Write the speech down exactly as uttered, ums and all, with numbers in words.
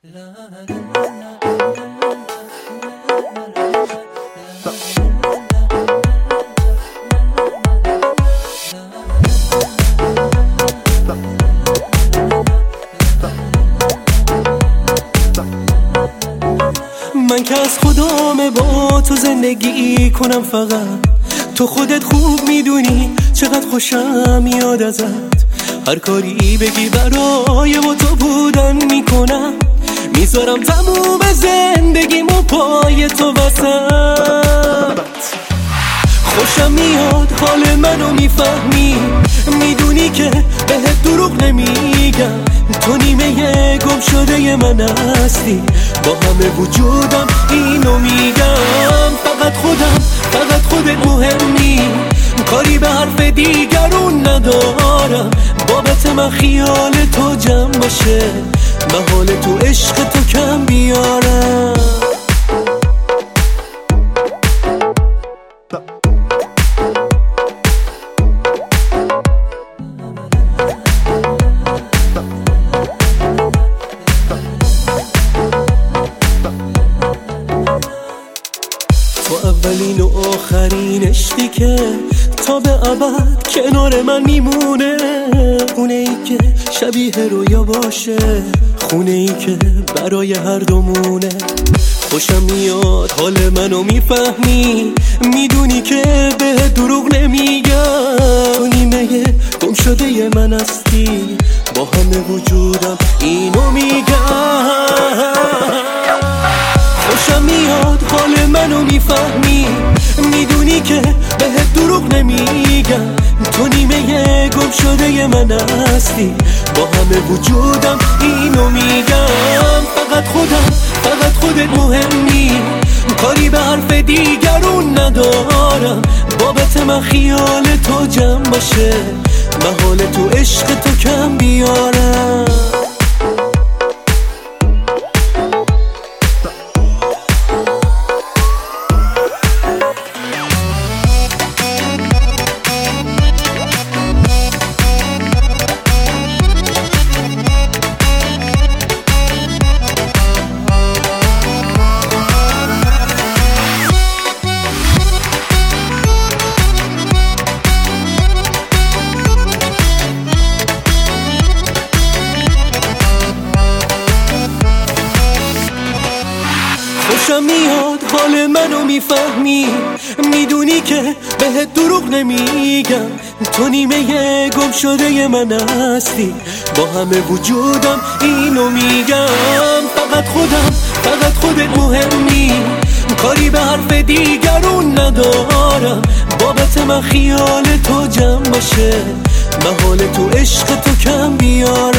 من که از خدامه با تو زندگی کنم، فقط تو خودت خوب میدونی چقدر خوشم میاد ازت. هر کاری بگی برای با تو بودن میکنم، میذارم تموم زندگیمو پای تو وسط. خوشم میاد حال منو میفهمی، میدونی که بهت دروغ نمیگم. تو نیمه گم شده من هستی، با همه وجودم اینو میگم. فقط خودم، فقط خودت مهمی، کاری به حرف دیگرون ندارم. بابت من خیال تو جمع باشه، من حال تو عشق تو کم بیارم. تو اولین و آخرین عشقی که تا به ابد کنار من میمونه. خونه ای که شبیه رویا باشه، خونه ای که برای هر دومونه. خوشم میاد حال منو میفهمی، میدونی که به دروغ نمیگم. تو نیمه گم شده من هستی، با همه وجودم اینو میگم. خوشم میاد حال منو میفهمی، میدونی که بهت دروغ نمیگم. تو نیمه گم شده من هستی، با همه وجودم اینو میگم. فقط خودم، فقط خودت مهمی، کاری به حرف دیگرون ندارم. بابت من خیال تو جمع باشه، من حال تو عشق تو کم بیارم. خوشم میاد حال منو میفهمی، میدونی که بهت دروغ نمیگم. تو نیمه گم شده من هستی، با همه وجودم اینو میگم. فقط خودم، فقط خودت مهمی، کاری به حرف دیگرون ندارم. بابت من خیال تو جمع باشه، من حال تو عشق تو کم بیارم.